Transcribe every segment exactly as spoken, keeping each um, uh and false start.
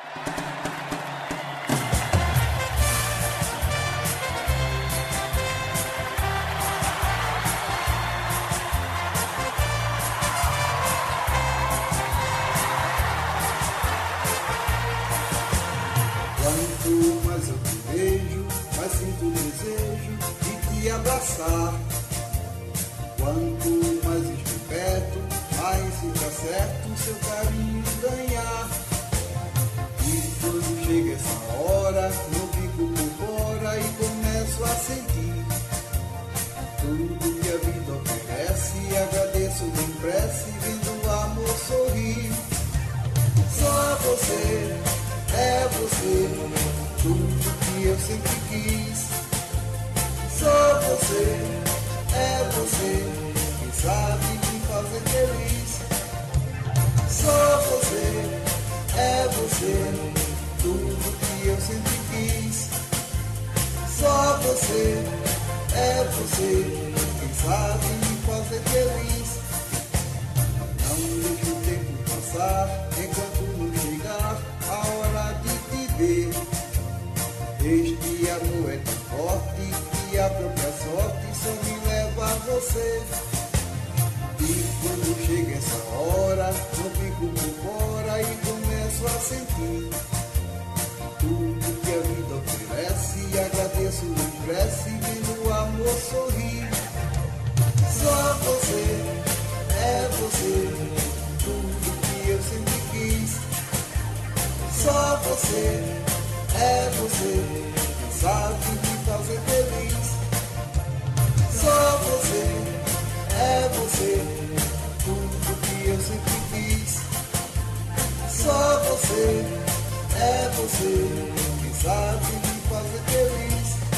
Quanto mais eu te vejo, mais sinto o desejo de te abraçar. Quanto mais estou perto, mais fica certo seu carinho ganhar. E quando chega essa hora, não fico por fora e começo a sentir tudo que a vida oferece. Agradeço bem prece, vendo o amor sorrir. Só você, é você, tudo que eu sempre quis. Só você, é você, quem sabe me fazer feliz. Só você, é você, tudo que eu sempre quis. Só você, é você, quem sabe me fazer feliz. Não deixe o tempo passar enquanto não chegar a hora de te ver. Este amor é tão forte que a própria sorte só me leva a você. E quando chega essa hora, não fico por fora e começo a sentir tudo que a vida oferece. Agradeço o prece, vendo o amor sorrir. Só você, é você, tudo que eu sempre quis. Só você, é você, quem sabe me fazer feliz. Só você, é você, tudo que eu sempre quis. Só você, é você, quem sabe me fazer feliz.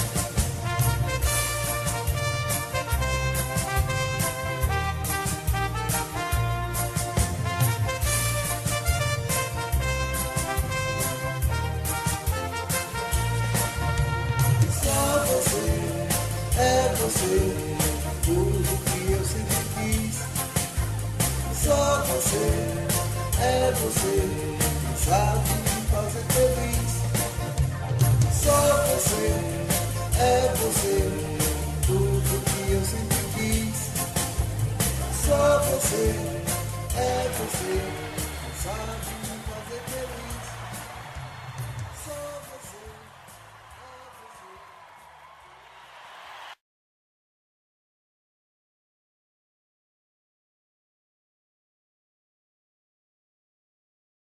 Só você, é você, tudo que eu sempre quis. Só você, é você, quem sabe me fazer feliz. Só você, é você, tudo que eu sempre quis. Só você, é você.